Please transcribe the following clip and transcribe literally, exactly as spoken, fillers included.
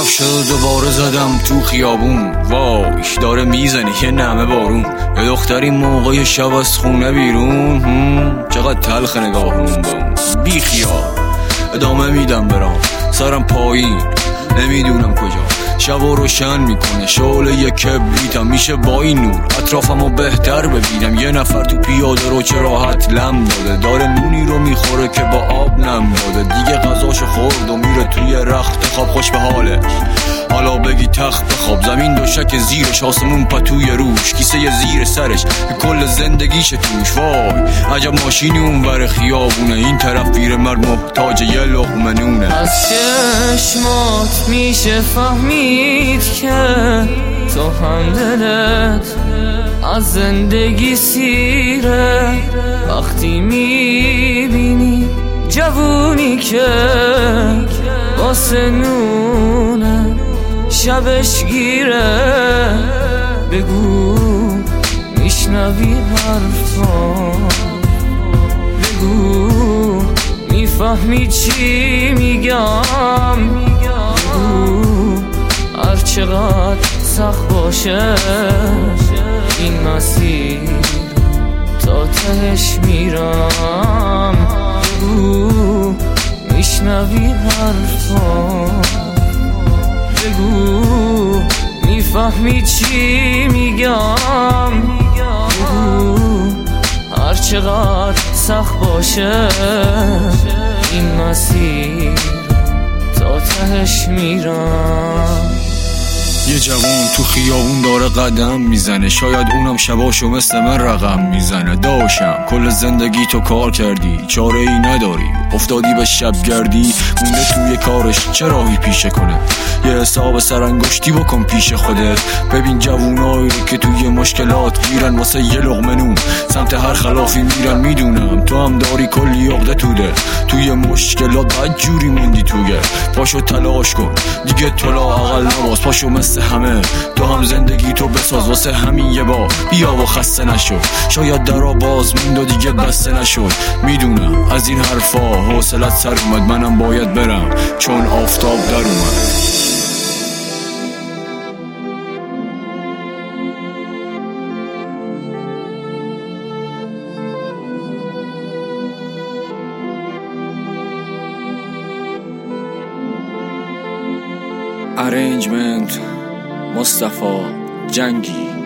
کفش رو دوباره زدم تو خیابون، وای داره میزنه یه نمه بارون. یه دختری موقع شب از خونه بیرون، چقدر تلخ نگاهون با اون. بی خیال ادامه میدم برام، سرم پایین نمیدونم کجا. شب و روشن میکنه شعله یک کبریتم، میشه با این نور اطرافمو بهتر ببینم. یه نفر تو پیاده رو چه راحت لم داده، داره نونی رو میخوره که با آب نم داده. دیگه غذاشو خورد و میره توی رخت خواب، خوش به حالش. حالا بگی تخت بخواب، زمین دوشک زیرش، آسمون پتوی روش، کیسه زیر سرش که کل زندگیش توش. وای عجب ماشینی اون ور خیابونه، این طرف پیر مرد محتاج یه لقمه نونه. از چشمات میشه فهمید که تو هم دلت از زندگی سیره. وقتی میبینی جوونی که واسه نونه شبش گیره، بگو میشنوی حرفا، بگو میفهمی چی میگم، بگو هر چقدر سخت باشه این مسیر تا تهش میرم. بگو میشنوی حرفا، بگو میفهمی چی میگم، بگو هر چقدر سخت باشه این مسیر تا تهش میرم. یه جوون تو خیابون داره قدم میزنه، شاید اونم شباشو مثل من رقم میزنه. داشم کل زندگی تو کار کردی، چاره ای نداری، افتادی به شبگردی، مونده توی کارش چه راهی پیشه کنه. یه حساب سرانگشتی بکن پیش خودت، ببین جوونایی رو که توی مشکلات میرن واسه یه لقمه نون، سمت هر خلافی میرن. میدونم تو هم داری کلی عقده تو ده، توی مشکلات بد جوری موندی توگه. پاشو تلاش کن دیگه، طلا عقل نباز، پاشو مثل همه تو هم زندگی تو بساز واسه همین یه بار. بیا و خسته نشو، شاید درا باز موند و دیگه بسته نشد. میدونم از این حرفا حوصلت سر اومد، منم باید برم چون آفتاب در اومد. ارنجمنت مصطفی جنگی.